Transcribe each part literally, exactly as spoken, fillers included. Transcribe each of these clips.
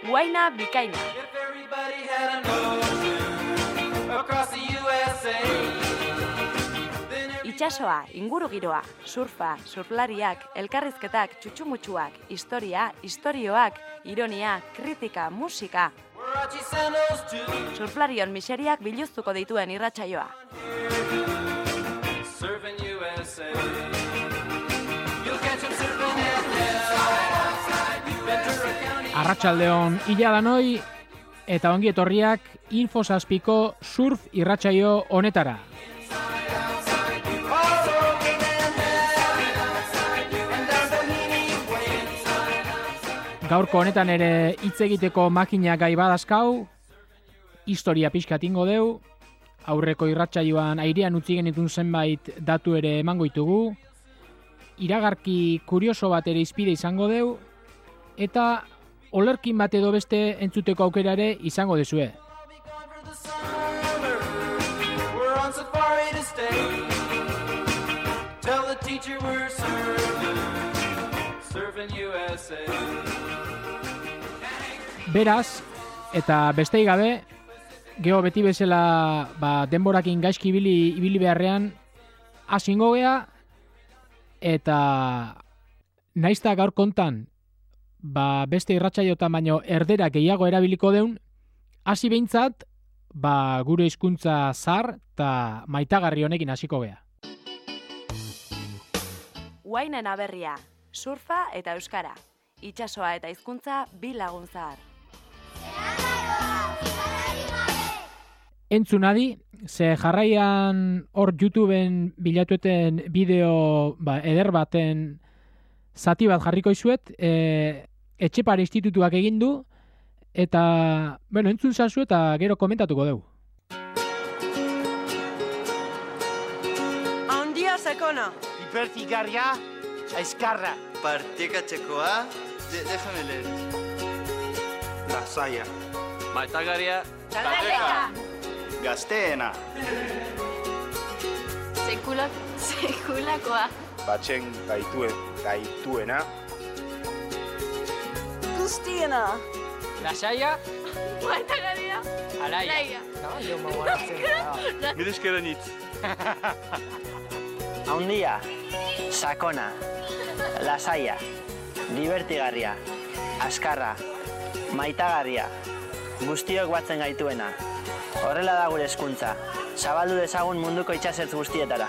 Huaina bikaina. Itxasoa, ingurugiroa, surfa, surflariak, elkarrizketak, txutxumutxuak, historia, istorioak, ironia, kritika, musika. Surflarion miseriak biluztuko dituen irratsaioa. Arratsaldeon ila danoi eta ongi etorriak Info zazpiko surf irratsaio honetara. Gaurko honetan ere hitz egiteko makina gai badazkau, historia pixkat ingo deu, aurreko irratsaioan airean utzi genitun zenbait datu ere emango ditugu, iragarki kurioso bat ere izpide izango deu, eta olerkin bat edo beste entzuteko aukera ere izango dezue. Beraz, eta bestei gabe, geho beti bezala ba, denborakin gaizki ibili, ibili beharrean hasingo gea, eta naizta gaur kontan ba, beste irratsaiotan baino erdera gehiago erabiliko deun, hasi behintzat ba, gure hizkuntza zar eta maitagarri honekin hasiko gea. Huainen aberria, surfa eta euskara, itsasoa eta hizkuntza bi lagun zahar. Entzun adi, ze jarraian hor YouTubeen bilatueten bideo ba, eder baten zati bat jarriko izuet, e, Etxepare Institutuak egin du, eta, bueno, entzun zazu eta gero komentatuko dugu. Handia sakona. Hipertigarria, aizkarra. Partekatzekoa, de, déjame leer. Lasaia. Maitagarria. Txaldeka. Gazteena. Sekula, sekulakoa. Batzen gaituen, gaituena. Guztiena. Lasaia. Maitagarria. Alaia. Caballo magoratzen. Mire eskeren hitz. Handia, sakona, lasaia, divertigarria, askarra, maitagarria, guztiok batzen gaituena. Horrela da gure hezkuntza. Zabaldu dezagun munduko itsasertz guztietara.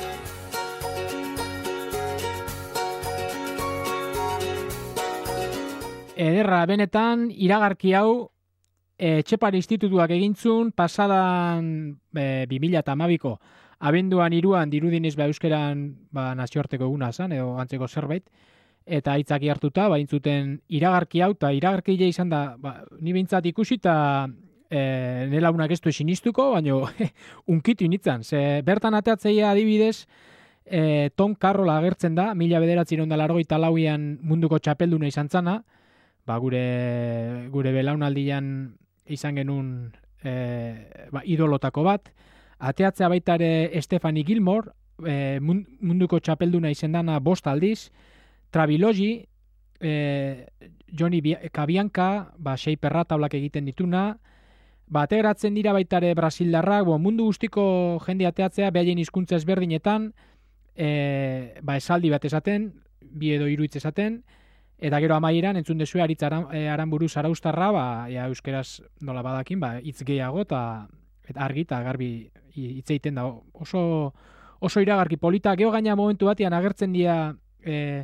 Ederra, benetan, iragarki hau Etxepare Institutuak egintzun pasadan e, bi mila hamabiko abenduan hiruan dirudinez ba euskeran ba, nazioarteko eguna zan, edo antzeko zerbait, eta hitzaki hartuta, ba, intzuten iragarki hau, eta iragarki izan da, ba, ni behintzat ikusi, eta e, nela unak ez du sinistuko, baina unkitu initzan. Ze bertan ateatzeia adibidez, e, Tom Carroll agertzen da, mila bederatzen da largoita lauian munduko txapelduna izan zana, ba, gure, gure belaunaldian izan genuen e, ba, idolotako bat. Ateatzea baita ere Stephanie Gilmore, e, munduko txapelduna izendana bost aldiz, Travilogi, e, Johnny Cabianca, ba, sei perra tablak egiten dituna, ba, ategratzen dira baita ere Brasildarrak, bo, mundu guztiko jende ateatzea, behaien hizkuntza ezberdinetan, e, ba, esaldi bat esaten, bi edo hiru hitz esaten, eta gero amaieran entzun dezue Aritz Aran, e, Aranburu Zaraustarra, ba, ja, euskeraz nola badakin, ba, hitz gehiago eta eta argi eta garbi hitz egiten da. Oso, oso iragarki polita, geho gaina momentu batean agertzen dira e,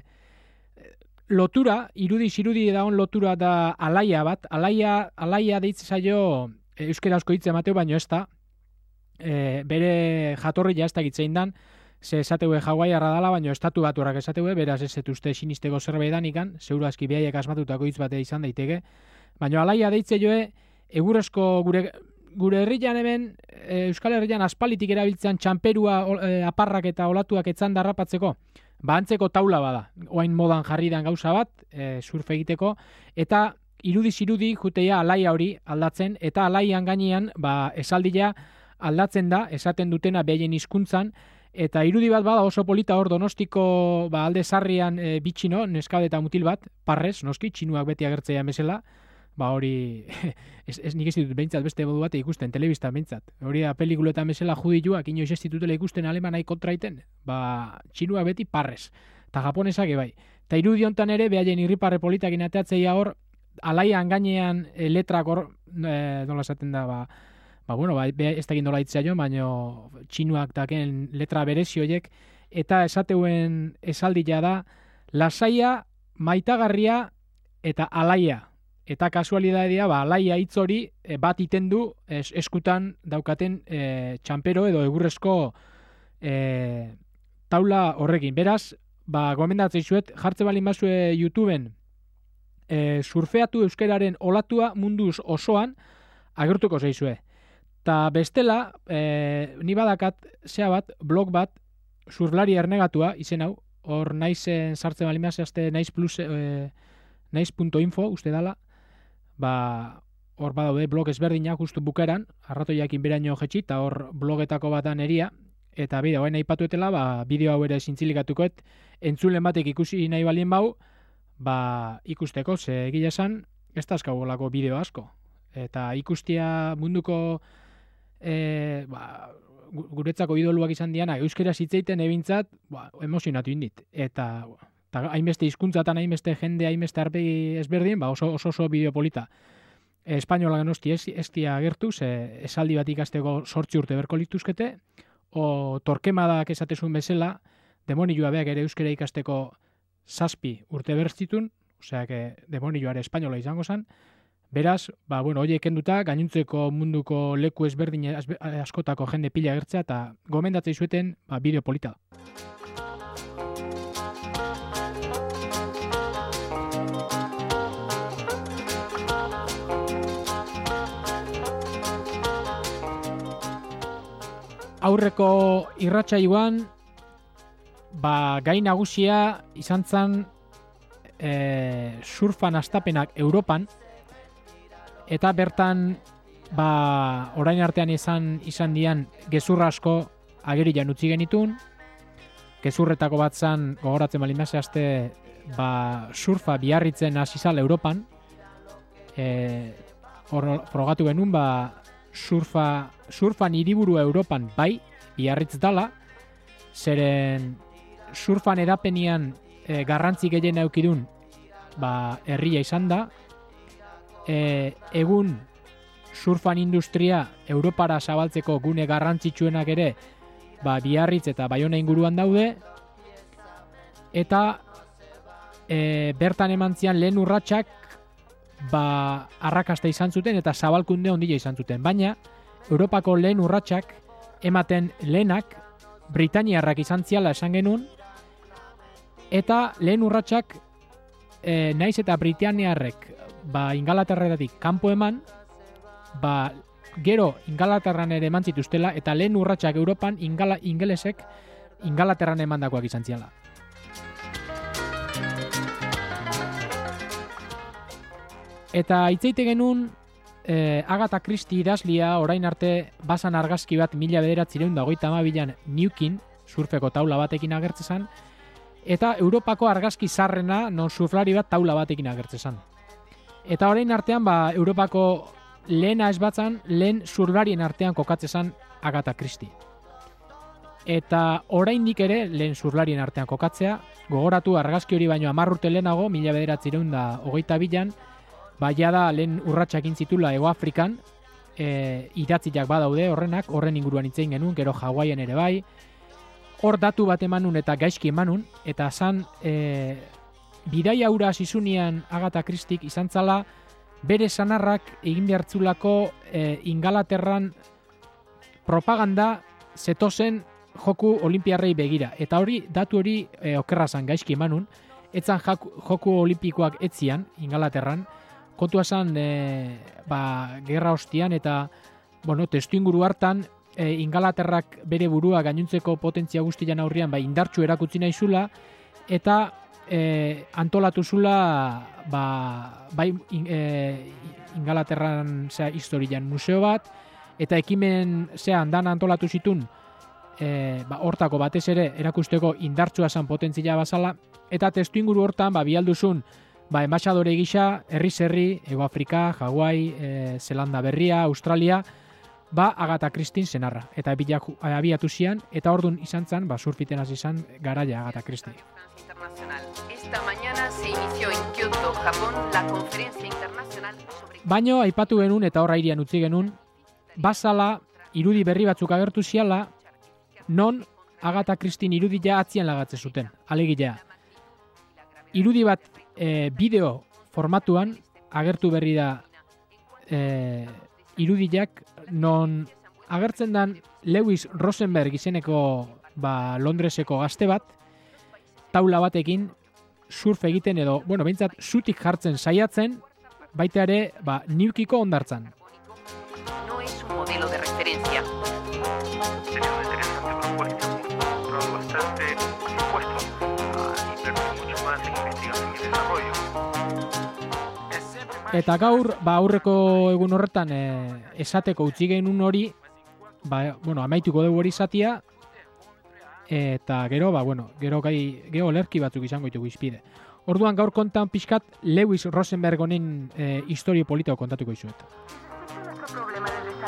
lotura, irudiz irudi dagoen lotura da alaia bat, alaia, alaia deitze zaio e, euskerazko hitz emateu, baino ez da, e, bere jatorria ez da gitzein dan, ze esateue Hawaiiarra dala, baino estatu batuarrak esateue, beraz ez etuzte sinisteko zerbait danikan, seguru aski behaiek asmatutako hitz bate izan daiteke, baino alaia deitze joe, egurezko gure gure herrian hemen, e, Euskal Herrian aspalitik erabiltzen txamperua e, aparrak eta olatuak etzan darrapatzeko, ba antzeko taula bada, oain modan jarri dan gauza bat, e, surf egiteko, eta irudiz irudi juteia alaia hori aldatzen, eta alaian gainean ba, esaldia aldatzen da, esaten dutena behaien hizkuntzan, eta irudi bat bada oso polita hor Donostiko ba, alde sarrian e, bitxino, neskade eta mutil bat, parrez, noski, txinuak beti agertzea bezala, ba hori, ez, ez nik ez ditut behintzat beste modu bate ikusten, telebista behintzat. Hori da pelikuletan bezala judioak inoiz ez ditutela ikusten alemanai kontraiten, ba txinua beti parrez, eta japonesak ebai. Eta irudi hontan ere, behaien irriparre politakin ateatzeia hor, alaian gainean e, letrak hor, e, nola esaten da, ba, ba bueno, ba, ez da gindola itzea jo, baina txinuak daken letra berezi horiek, eta esateuen esaldila da, lasaia, maitagarria eta alaia. Eta kasualidadea, ba, alaia hitz hori e, bat iten du es, eskutan daukaten e, txampero edo egurrezko e, taula horrekin. Beraz, ba, gomendatzei zuet, jartze balin bazue YouTubeen e, surfeatu euskeraren olatua munduz osoan agertuko zaizue. Ta bestela, e, ni badakat, zea bat, blog bat, surflari ernegatua, izen hau, hor naizen sartzen balin bazazte naiz plus, e, naiz punto info, uste dala, ba, hor badaude blog ezberdinak justu bukeran, arratoiakin beraino jetxi, eta hor blogetako batan eria, eta bideo, hain aipatuetela, ba, bideo hau ere zintzilikatukoet, entzulen batek ikusi nahi balien bau, ba, ikusteko, ze egile esan, ez dazkagolako bideo asko. Eta ikustia munduko e, ba, guretzako idoluak izan diana, euskera zitzeiten ebintzat, ba, emozionatu indit. Eta, eta hainbeste hizkuntzatan, hainbeste jende, hainbeste arpegi ezberdin, ba, oso oso, oso bideo polita. Espainola genosti ez, ez dia agertu, ze esaldi bat ikasteko sortzi urte berko lituzkete, o torkemadak esatezun bezala, demonioa beak ere euskera ikasteko zazpi urte bertzitun, osea, que demonioa ere espainola izango zen. Beraz, ba, bueno, horiek kenduta, gainuntzeko munduko leku ezberdin askotako jende pila agertzea, eta gomendatzei zueten, ba, bideo polita. Aurreko irratsaioan, ba, gai nagusia izan zen e, surfan astapenak Europan, eta bertan, ba, orain artean izan izan dian gezurra asko agerian utzi genitun. Gezurretako bat zan, gogoratzen balin bazazte, ba, surfa biarritzen hasi zala Europan. E, hor, frogatu genuen, ba, surfa, surfan hiriburua Europan bai, biarritz dala, zeren surfan edapenian e, garrantzi gehien eukidun, ba, herria izan da. E, egun surfan industria Europara zabaltzeko gune garrantzitsuenak ere, ba, Biarritz eta Baiona inguruan daude, eta e, bertan eman zian lehen urratsak, ba, arrakasta izan zuten eta zabalkunde ondila izan zuten. Baina, Europako lehen urratsak ematen lehenak Britaniarrak izan ziala esan genuen, eta lehen urratsak e, naiz eta Britaniarrek ba, Ingalaterretatik kanpo eman, ba, gero Ingalaterran ere eman zituztela, eta lehen urratsak Europan ingala, ingelesek Ingalaterran emandakoak izan ziala. Eta hitzeite genuen, eh, Agatha Christie idazlia orain arte basan argazki bat mila bederatzireun da hogeita hamabian Newkin, surfeko taula batekin agertzezan, eta Europako argazki zarrena non surflari bat taula batekin agertzezan. Eta orain artean, ba, Europako lehena ez batzan, lehen surflarien artean kokatzezan Agatha Christie. Eta oraindik ere lehen surflarien artean kokatzea, gogoratu argazki hori baino hamar urte lehenago, mila bederatzireun da hogeita bian, baina da lehen urratsak intzitula Ego Afrikan, e, idatziak badaude horrenak, horren inguruan itzein genuen, gero Hawaiian ere bai, hor datu bat emanun eta gaizki emanun, eta zan e, bidaia hura zizunian Agatha Christik izan zala, bere sanarrak egin behartzulako e, Ingalaterran propaganda zetozen joku olimpiarrei begira. Eta hori, datu hori e, okerra zan gaizki emanun, etzan joku olimpikoak etzian Ingalaterran, kontua zan e, ba, gerra ostian eta bueno, testu inguru hartan e, Ingalaterrak bere burua gainuntzeko potentzia guztian aurrian ba, indartsu erakutsi nahi zula, eta e, antolatu zula ba, bai in, e, Ingalaterran zera, historian museo bat, eta ekimen zean dan antolatu zitun e, ba, hortako batez ere erakusteko indartsua zan potentzia bazala, eta testu inguru hortan ba, bialduzun ba, enbaixadore gisa, herriz herri, Hego Afrika, Hawaii, e, Zelanda Berria, Australia, ba, Agatha Christie senarra. Eta bilak abiatu zian, eta ordun izan zen, ba, surfiten hasi izan garaia Agatha Christie. Esta mañana se inició en Kyoto, Japón, la conferencia internacional sobre... Baino, aipatu genuen eta horra irian utzi genuen, bazala, irudi berri batzuk agertu ziala, non Agatha Christie irudia atzian lagatze zuten, alegilea. Irudi bat e, bideo formatuan agertu berri da e, irudiak, non agertzen dan Lewis Rosenberg izeneko ba, Londreseko gazte bat, taula batekin surf egiten edo, bueno, behintzat zutik jartzen saiatzen, baita ere, ba, Newkiko hondartzan. No es un modelo de referencia. Sería una interesante propuesta, ahorrar bastante impuestos a invertir mucho más en investigación y desarrollo. Eta gaur, ba, aurreko egun horretan e, esateko utzi genuen hori, ba, bueno, amaituko dugu hori zatia, eta gero, ba, bueno, gero gai, gero lerki batzuk izango ditugu izpide. Orduan gaur kontan pixkat Lewis Rosenberg honen e, historio politiko kontatuko izuet. Pero,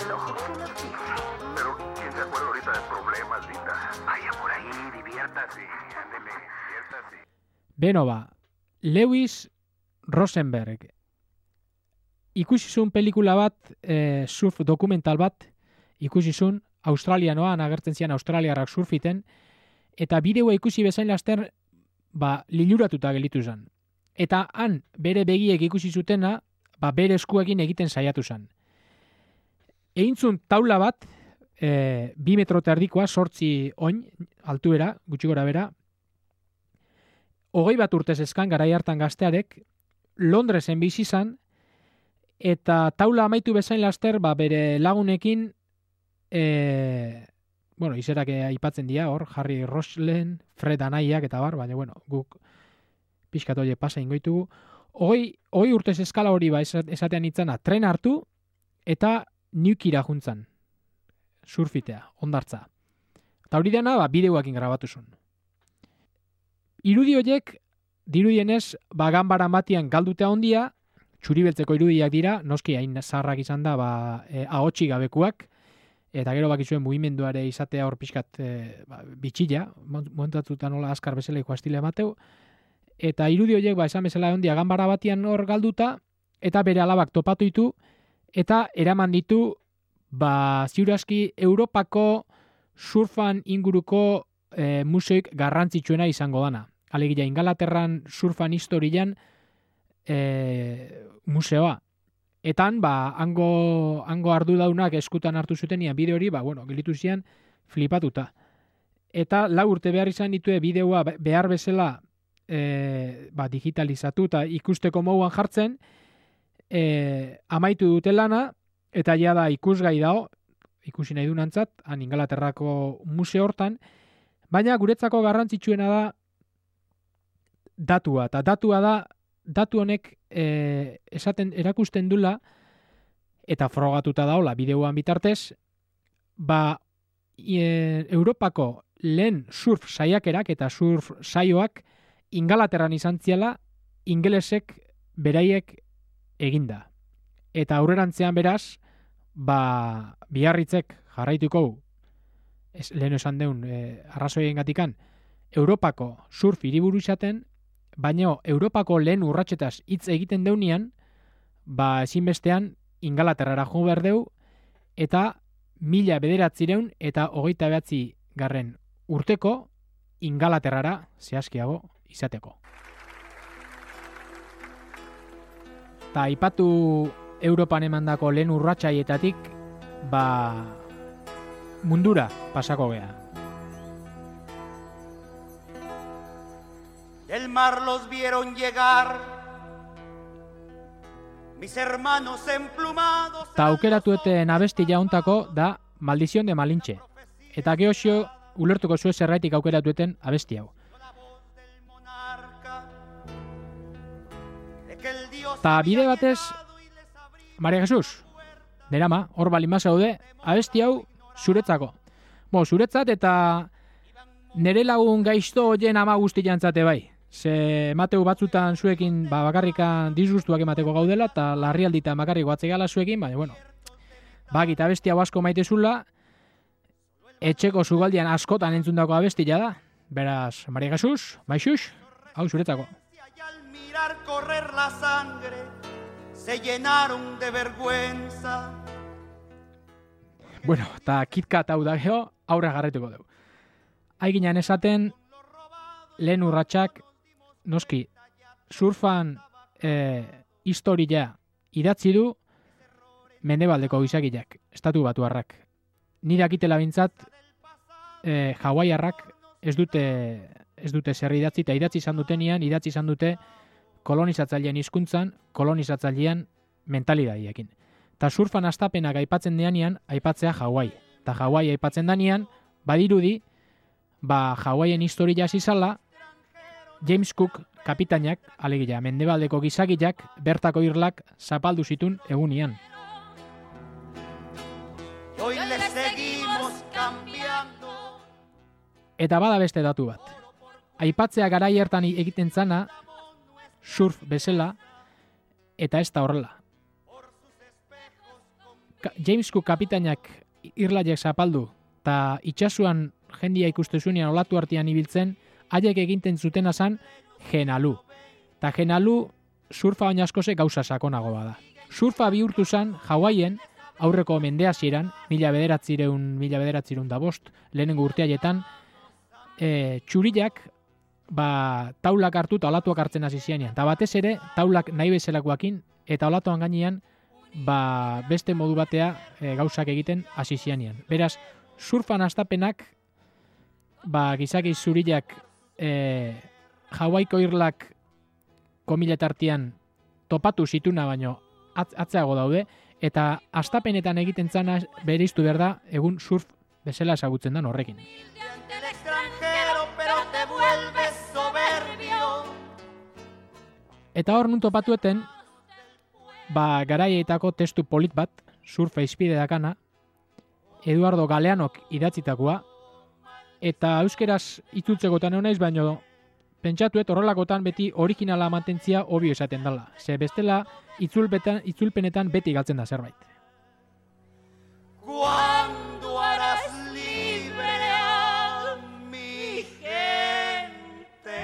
¿quién se acuerda ahorita del problema, linda? Vaya por ahí, diviértase, ándele, diviértase. Beno ba, Lewis Rosenberg ikusi zuen pelikula bat, e, surf dokumental bat, ikusi zuen Australianoan, agertzen zian australiarrak surfiten, eta bideoa ikusi bezain laster, ba, liluratuta gelitu zen. Eta han, bere begiek ikusi zutena, ba, bere eskuekin egiten saiatu zen. Egintzun taula bat, e, bi metro terdikoa, sortzi oin, altuera, gutxi gora bera, hogei bat urtez eskan, garai hartan gaztearek, Londresen bizi zan, eta taula amaitu bezain laster, ba, bere lagunekin, e, bueno, izerak aipatzen dira, hor, Harry Roslen, Fred Anaiak, eta bar, baina, bueno, guk pixkat hori pasa ingoitugu. Hogei, hogei urtez eskala hori, ba, esatean itzana, tren hartu, eta Newkira juntzan, surfitea, ondartza. Eta hori dena, ba, bideoakin grabatu zuen. Irudi horiek, dirudienez, ba, ganbara matian galdutea ondia, txuribeltzeko irudiak dira, noski hain zaharrak izan da, ba, e, ahotsi gabekuak, eta gero bakizuen mugimenduare izatea hor pixkat e, ba, bitxilla, montatuta nola askar bezala ikuastile emateu, eta irudi horiek, ba, esan bezala ondia ganbara batian hor galduta, eta bere alabak topatu ditu, eta eraman ditu, ba, ziurazki Europako surfan inguruko e, museoik garrantzitsuena izango dana. Alegia, Ingalaterran surfan historian e, museoa. Etan, ba, hango, hango ardudaunak eskutan hartu zutenian bideo hori, ba, bueno, gelitu zian flipatuta. Eta lau urte behar izan ditue bideoa behar bezala e, ba, digitalizatu eta ikusteko moduan jartzen, e, amaitu dute lana, eta ja da ikusgai dao, ikusi nahi dunantzat, han Ingalaterrako museo hortan, baina guretzako garrantzitsuena da datua, eta datua da, datu honek e, esaten erakusten dula, eta frogatuta daola bideoan bitartez, ba, e, Europako lehen surf saiakerak eta surf saioak Ingalaterran izan ziala, ingelesek beraiek eginda. Eta aurrerantzean beraz, ba, biarritzek jarraituko, ez, lehen esan deun, e, arrazoien gatikan, Europako surf hiriburu izaten, baina Europako lehen urratxetaz hitz egiten deunian, ba, ezinbestean Ingalaterrara jo behar deu, eta mila bederatzireun eta hogeita behatzi garren urteko Ingalaterrara zehazkiago izateko. Eta aipatu Europan emandako lehen urratxaietatik, ba, mundura pasako gea. Del mar los vieron llegar mis hermanos emplumados. Ta aukeratueten abesti jauntako da Maldición de Malinche. Eta geoxio ulertuko zuen zerraitik aukeratueten abesti hau. Ta bide batez, Maria Jesus, nerama, hor balima zaude, abesti hau zuretzako. Bo, zuretzat eta nere lagun gaizto hoien ama guzti jantzate bai. Ze emateu batzutan zuekin ba, bakarrikan disgustuak emateko gaudela, eta larrialditan bakarrik batzek gala zuekin, baina, bueno, bakit abesti hau asko maitezula, etxeko zugaldian askotan entzundako abestia da. Beraz, Maria Jesus, baixux, hau zuretzako. Al mirar correr la sangre, se llenaron de vergüenza. Bueno, eta KitKat hau da geho, aurre garretuko dugu. Aiginan esaten, lehen urratsak, noski, surfan e, historia idatzi du Mendebaldeko gizakiak, estatu batuarrak. Nire akitela bintzat, e, hawaiarrak ez dute ez dute zer idatzi, eta idatzi izan dutenian, idatzi izan dute kolonizatzailean hizkuntzan, kolonizatzailean mentalidadiekin. Ta surfan astapenak aipatzen deanean, aipatzea Hawaii. Ta Hawaii aipatzen danean, badirudi, ba Hawaien historia zizala, James Cook kapitainak, alegia Mendebaldeko gizakiak, bertako irlak zapaldu zitun egunian. Hoy le seguimos cambiando. Eta bada beste datu bat. Aipatzea garai hartan egiten zana, surf bezala, eta ez da horrela. James Cook kapitainak irlaiek zapaldu, eta itxasuan jendia ikustezunean olatu artean ibiltzen, haiek eginten zutena zan genalu. Ta genalu surfa baina askoze gauza sakonago bada. Surfa bihurtu zan Hawaien aurreko mende hasieran, mila bederatzireun, mila bederatzireun da bost, lehenengo urteaietan, e, txuriak ba, taulak hartu eta olatuak hartzen hasi zianean. Eta batez ere, taulak nahi bezalakoakin, eta olatuan gainean, ba, beste modu batea e, gauzak egiten hasi zianean. Beraz, surfan astapenak, ba, gizaki zuriak e, Hawaiko irlak komiletartian topatu zituna baino atz, atzeago daude, eta astapenetan egiten zana bereiztu behar da egun surf bezala ezagutzen dan horrekin. Eta hor nun topatueten, ba, garaietako testu polit bat, surfa izpide dakana, Eduardo Galeanok idatzitakoa, eta euskeraz itzultzekotan egonaiz, baino pentsatuet horrelakotan beti originala mantentzia obio esaten dela. Ze bestela itzulpetan, itzulpenetan beti galtzen da zerbait. Cuando harás libre a mi gente.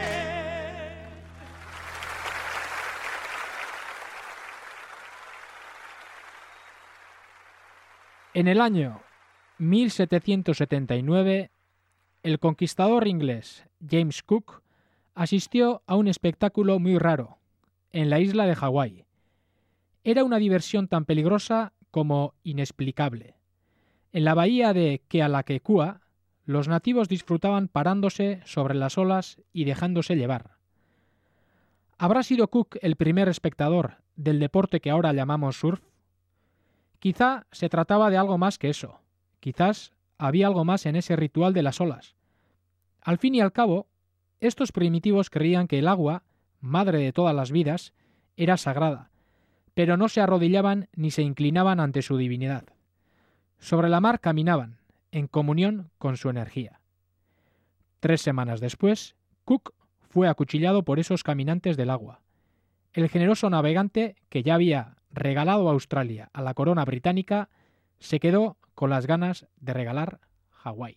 En el año mil setecientos setenta y nueve, el conquistador inglés James Cook asistió a un espectáculo muy raro en la isla de Hawái. Era una diversión tan peligrosa como inexplicable. En la bahía de Kealakekua, los nativos disfrutaban parándose sobre las olas y dejándose llevar. ¿Habrá sido Cook el primer espectador del deporte que ahora llamamos surf? Quizá se trataba de algo más que eso. Quizás había algo más en ese ritual de las olas. Al fin y al cabo, estos primitivos creían que el agua, madre de todas las vidas, era sagrada, pero no se arrodillaban ni se inclinaban ante su divinidad. Sobre la mar caminaban, en comunión con su energía. Tres semanas después, Cook fue acuchillado por esos caminantes del agua. El generoso navegante, que ya había regalado a Australia a la corona británica, se quedó con las ganas de regalar Hawái.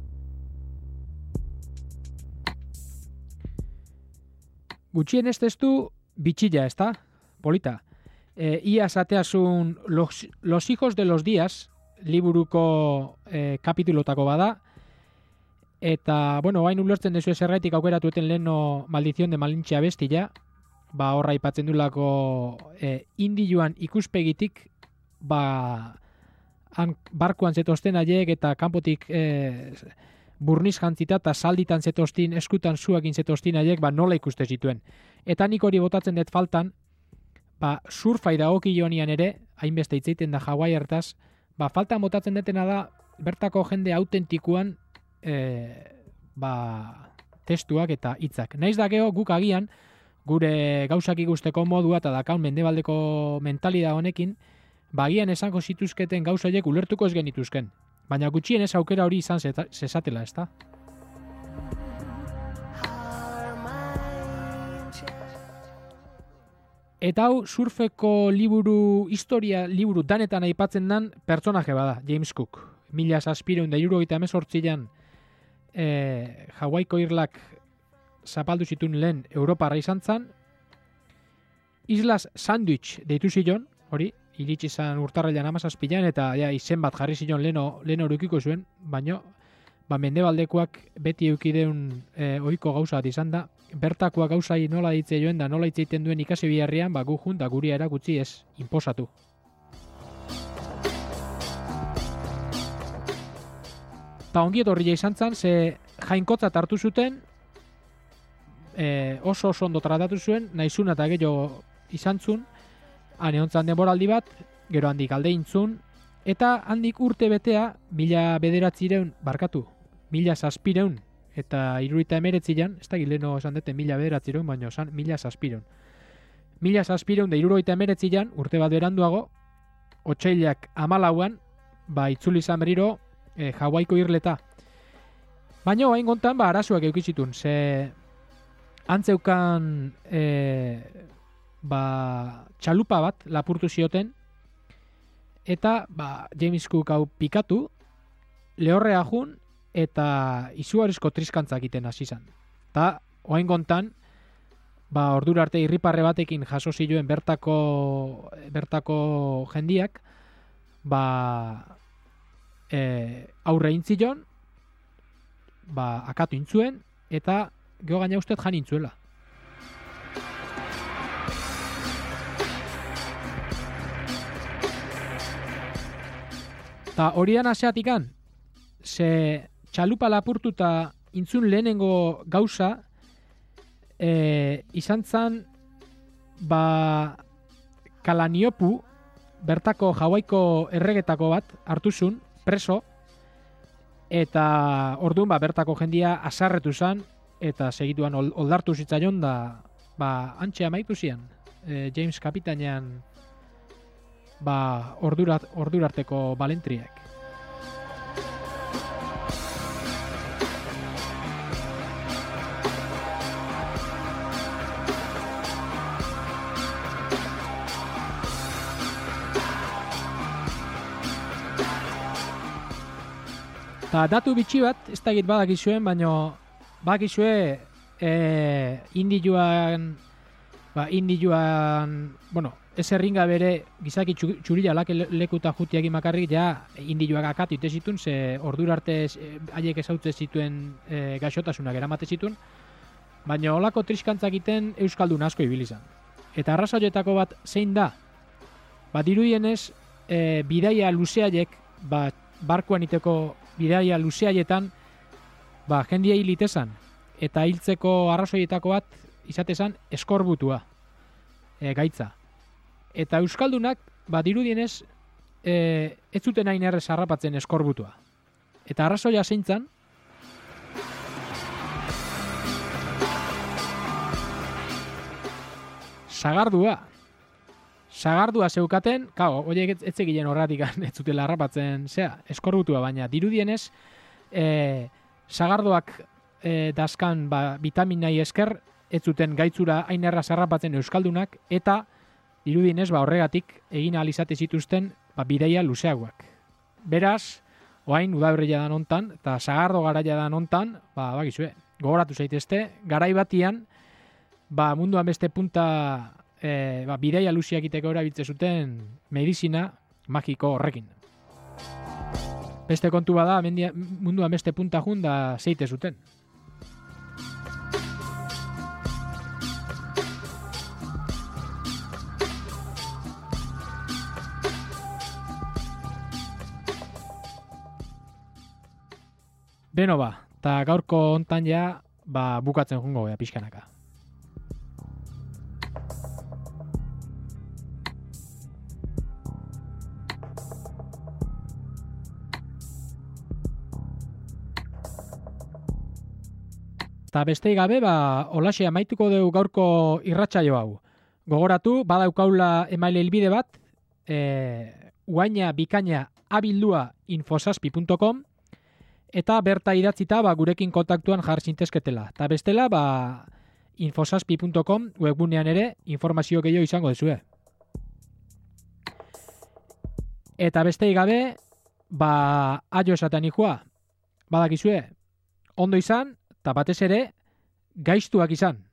Gutxien ez testu bitxilla, ez da? Polita. E, ia zateazun los, los hijos de los días, liburuko e, kapitulotako bada, eta, bueno, hain ulertzen dezu ezerraitik aukeratueten leheno maldizion de Malintxea bestila, ba horra ipatzen dulako e, indioan ikuspegitik, ba, han barkuan zetozten aiek eta kanpotik e, burniz jantzita eta salditan zetostin, eskutan zuakin zetostin aiek, ba nola ikuste zituen. Eta nik hori botatzen dut faltan, ba surfai dagoki joanian ere, hainbeste hitzeiten da Hawaii hartaz, ba faltan botatzen detena da, bertako jende autentikuan e, ba testuak eta hitzak. Naiz da geho guk agian, gure gauzak ikusteko modua eta dakaun mendebaldeko mentalidad honekin, bagian esango zituzketen gauzaiek ulertuko ez genituzken. Baina gutxien ez aukera hori izan zesatela, ez da? Eta hau surfeko liburu, historia liburu danetan aipatzen den pertsonaje bada, James Cook. Mila zazpireun da hirurogeita hemezortzian e, Hawaiiko irlak zapaldu zituen lehen Europarra izan zen. Islas Sandwich deitu zion, hori, iritsi zen urtarrailan hamazazpian eta ja, izen bat jarri zion leno, leno erukiko zuen, baino ba, mendebaldekoak beti eukideun e, ohiko gauza bat izan da, bertakoak gauzai nola ditze joen da nola itzeiten duen ikasi biharrian, ba, gu jun da guria erakutsi ez, inposatu. Ta ongi etorria izan zen, ze jainkotzat hartu zuten, e, oso oso ondo tratatu zuen, nahizuna eta gehiago izan zuen, han egon zan denboraldi bat, gero handik alde intzun, eta handik urte betea, mila bederatzireun, barkatu, mila zazpireun, eta irurogeita emeretzian, ez da gileno esan dute mila bederatzireun, baina esan mila zazpireun. Mila zazpireun da irurogeita emeretzian, urte bat beranduago, otsailak hamalauan, ba, itzuli izan berriro, e, Hawaiiko irleta. Baina hain gontan, ba, arazoak eukizitun, ze antzeukan e, ba, txalupa bat lapurtu zioten, eta ba, James Cook hau pikatu, lehorrea jun, eta izugarrizko triskantzak iten hasi izan. Ta, oain gontan, ba, ordura arte irriparre batekin jaso zioen bertako, bertako jendiak, ba, e, aurre intzion, ba, akatu intzuen, eta geho gaina ustez jan intzuela. Ta horian aseatikan, ze txalupa lapurtuta intzun lehenengo gauza, e, izan zan, ba, Kalaniopu, bertako Hawaiiko erregetako bat, hartuzun, preso, eta orduan, ba, bertako jendia asarretu zan, eta segituan oldartu zitzaion da, ba, antxe amaitu zian, e, James kapitainean, ba, ordurat, ordurarteko balentriak. Ta datu bitxi bat, ez da egit badakizuen, baina badakizue e, indioan, ba, indioan, bueno, ez erringa bere gizaki txurila lake lekuta jutiak makarrik, ja, indioak akatu ite zituen, ze ordura arte haiek ezautze zituen e, gaixotasunak eramate zituen, baina olako triskantzak iten euskaldun asko ibili izan. Eta arrazoietako bat zein da, ba, dirudienez, e, bidaia luzeaiek, ba, barkuan iteko bidaia luzeaietan, ba, jendia hil itezan, eta hiltzeko arrazoietako bat izatezan eskorbutua, e, gaitza. Eta euskaldunak, ba, dirudienez, e, ez zuten hain errez harrapatzen eskorbutua. Eta arrazoia zeintzan, sagardua. Sagardua zeukaten, kao, horiek ez egiten horretik ez zutela harrapatzen, zea, eskorbutua, baina dirudienez, e, sagardoak e, daskan ba, vitaminai esker, ez zuten gaitzura hain erraz harrapatzen euskaldunak, eta dirudienez ba, horregatik egin ahal izate zituzten ba, bidaia luzeagoak. Beraz, oain udaberria dan hontan, eta sagardo garaia dan hontan, ba, bakizue, gogoratu zaitezte, garai batian, ba, munduan beste punta E, ba, bidaia luziak iteko erabiltze zuten medizina magiko horrekin. Beste kontu bada, mendia, munduan beste punta jun da zeite zuten. Beno ba, eta gaurko hontan ja, ba, bukatzen jungo ja, pixkanaka. Eta bestei gabe, ba, holaxe amaituko dugu gaurko irratsaio hau. Gogoratu, badaukaula emaile helbide bat, e, uaina bikaina abildua infosaspi punto com, eta berta idatzita ba, gurekin kontaktuan jar zintezketela. Eta bestela, ba, infosaspi puntu com webgunean ere informazio gehiago izango duzue. Eta bestei gabe, ba, aio esaten ikua, badakizue, ondo izan, eta batez ere, gaiztuak izan.